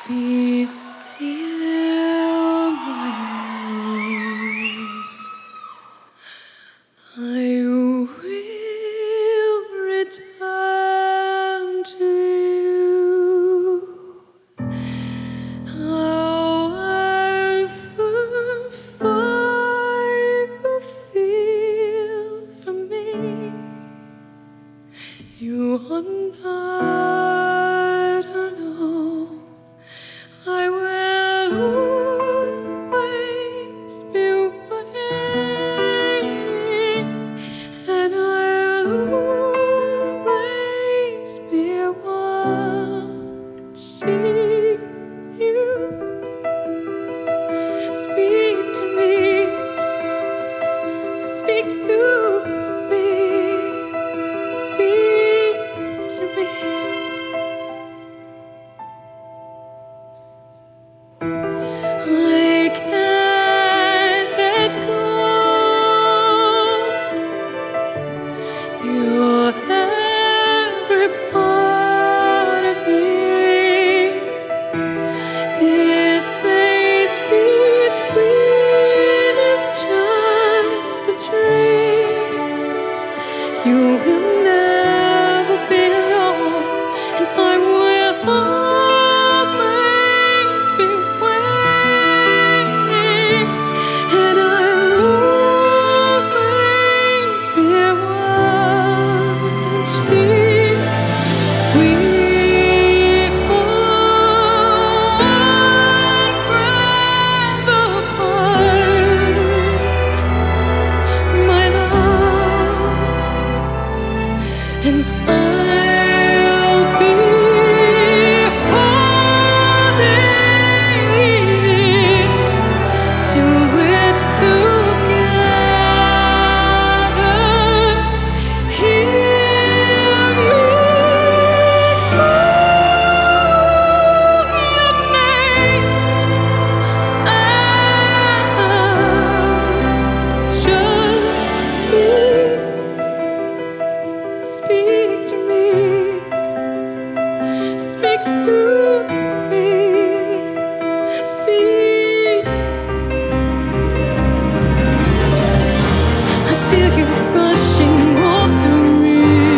Be still, my love. I will return to you. However far you feel from me, you are not alone. I will always be waiting, and I'll always be watching you. Speak to me, speak to me, speak to me. I can't let go. You're every part of me. This space between is just a dream. You will never be alone, and I will always be waiting, and I'll always be watching. We unravel apart, my love, and I'll be holding to it together. Hear me call your name. Just speak to me, speak to me, speak. I feel you rushing all through me.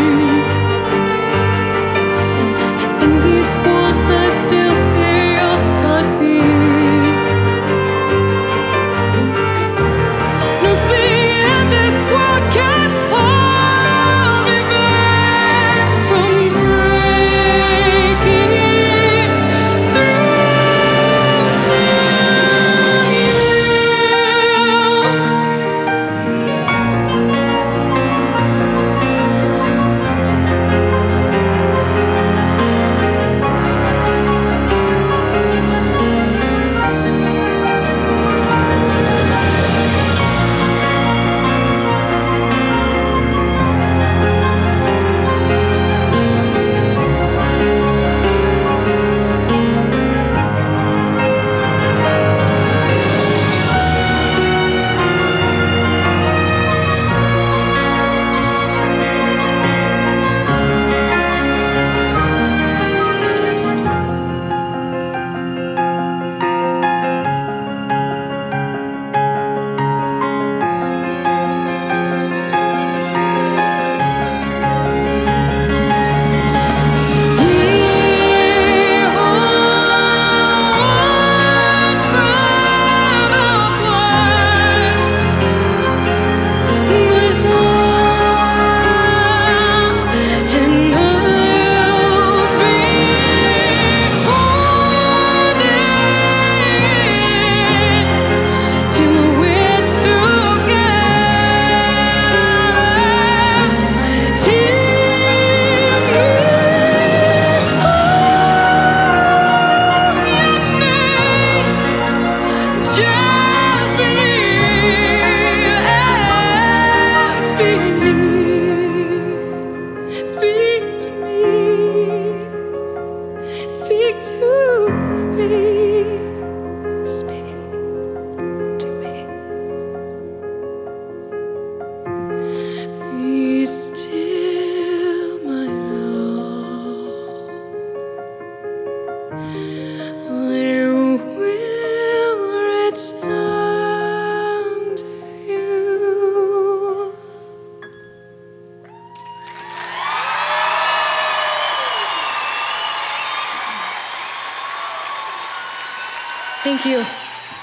In these walls, I still hear your heartbeat. Nothing in this world can hold me back from breaking through to you. Just believe and speak to me, speak to me, speak to me. Be still, my love. Thank you.